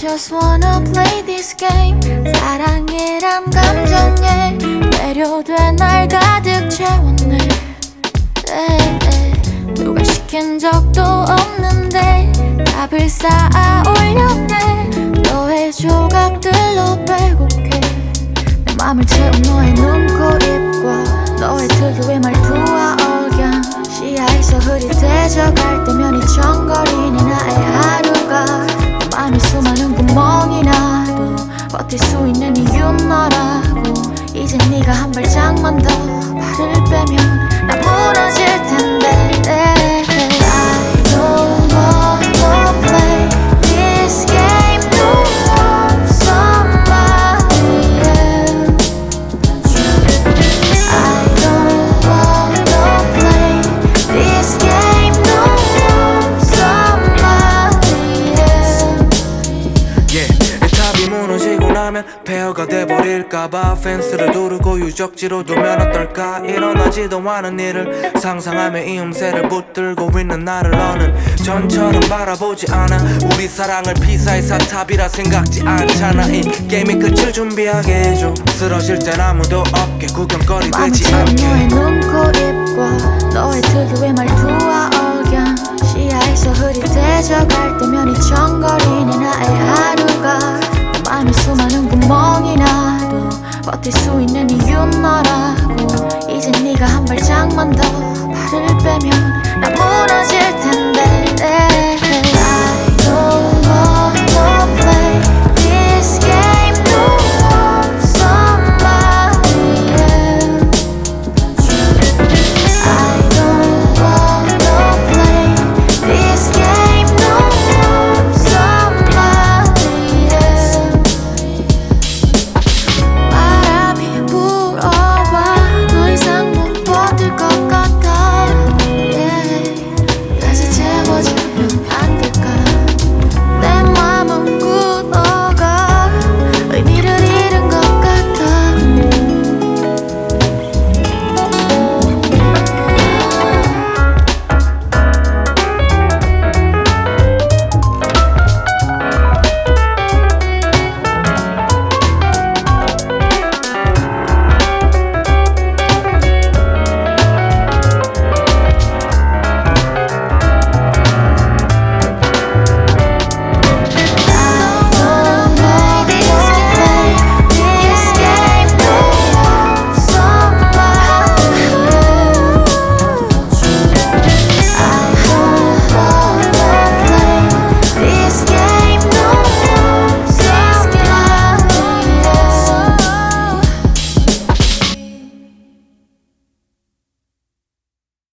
just wanna play this game. 사랑이란 감정에 매료돼 날 가득 채웠네. 누가 시킨 적도 없는데 답을 쌓아 올렸네. 너의 조각들로 빼곡해 내 맘을 채운 너의 눈, 코, 입과 너의 특유의 말투와 억양. 시야에서 흐릿해져갈 때면 이청거리는 나의 하루가 내 맘에 수많은 구멍이 나도 버틸 수 있는 이유는 너라고. 이제 네가 한 발짝만 더 발을 빼면 나 무너질 텐데. I don't wanna play this game no more. Somebody else. I don't wanna play this game no more. Somebody else. Yeah, 답이 무너지고 나면 폐허가 돼버릴까봐 펜스를 두르고 유적지로 두면 어떨까. 일어나지도 않은 일을 상상하며 이 음새를 붙들고 있는 나를 너는 전처럼 바라보지 않아. 우리 사랑을 피사의 사탑이라 생각지 않잖아. 이 게임의 끝을 준비하게 해줘. 쓰러질 땐 아무도 없게 구경거리 되지 않게. 너의 눈, 코, 입과 너의 특유의 말투와 억양. 시야에서 흐릿해져갈 때면 이청거리는 나의 하루가 내 맘에 수많은 구멍이 나도 버틸 수 있는 이유는 너라고. 이제 네가 한 발짝만 더 발을 빼면